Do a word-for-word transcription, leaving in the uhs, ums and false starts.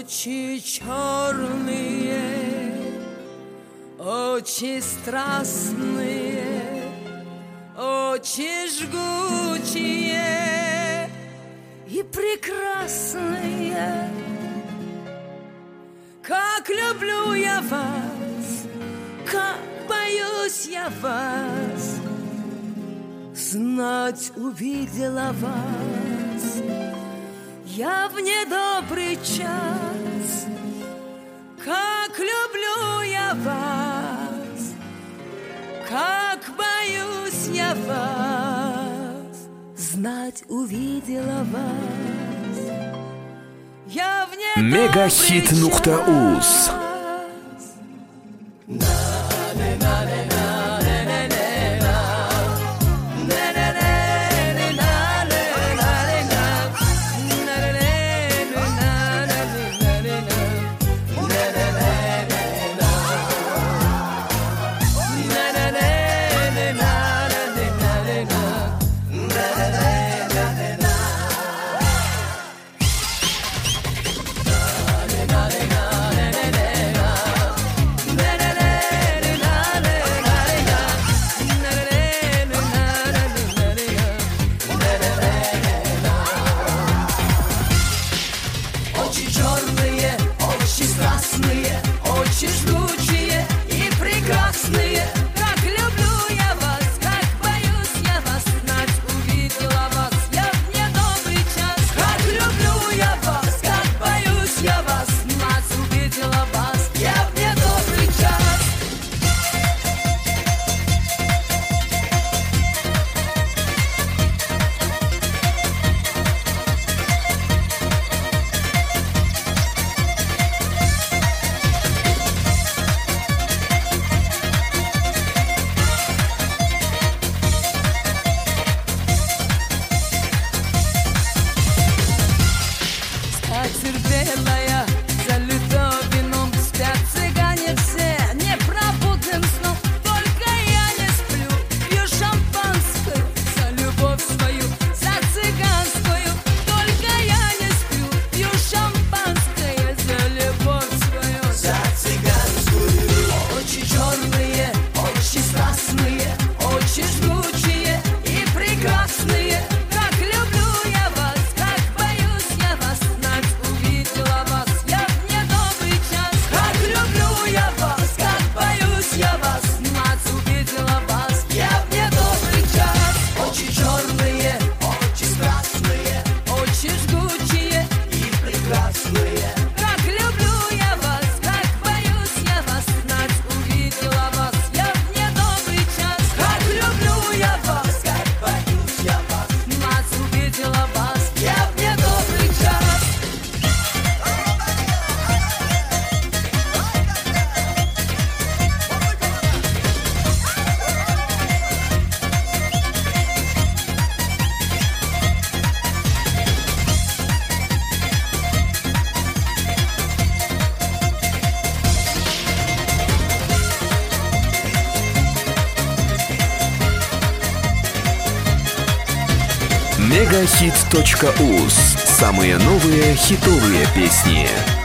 Очи черные, очи страстные, очи жгучие и прекрасные. Как люблю я вас, как боюсь я вас, знать увидела вас я в недобрый час. Как люблю я вас, как боюсь я вас, знать увидела вас я в недобрый Мегахит нукта уз. Очи жгучие и прекрасные. Как люблю я вас, как боюсь я вас, знать увидела вас я в недобрый час. Как люблю я вас, как боюсь я вас, знать увидела вас я в недобрый час. Белая, залито вином, спят цыгане все непробудным сном. Только я не сплю, пью шампанское за любовь свою, за цыганскую. Только я не сплю, пью шампанское за любовь свою, за цыганскую. Очи черные, очи страстные, очи жгучие и прекрасные. Как люблю я вас, как боюсь я вас, знать увидела вас я в недобрый час. Как люблю я вас, как боюсь я вас, знать увидела вас я в недобрый час. Очи черные, очи страстные, очи жгучие и прекрасные. Как люблю я вас, как боюсь я вас, знать увидела вас я в недобрый час. Как люблю я вас, как боюсь я вас, знать увидела вас я в недобрый час. Мегахит точка уз. Самые новые хитовые песни.